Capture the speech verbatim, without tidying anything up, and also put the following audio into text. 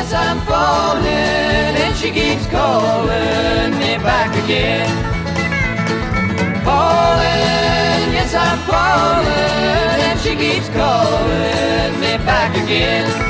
yes, I'm falling, and she keeps calling me back again. Falling, yes, I'm falling, and she keeps calling me back again.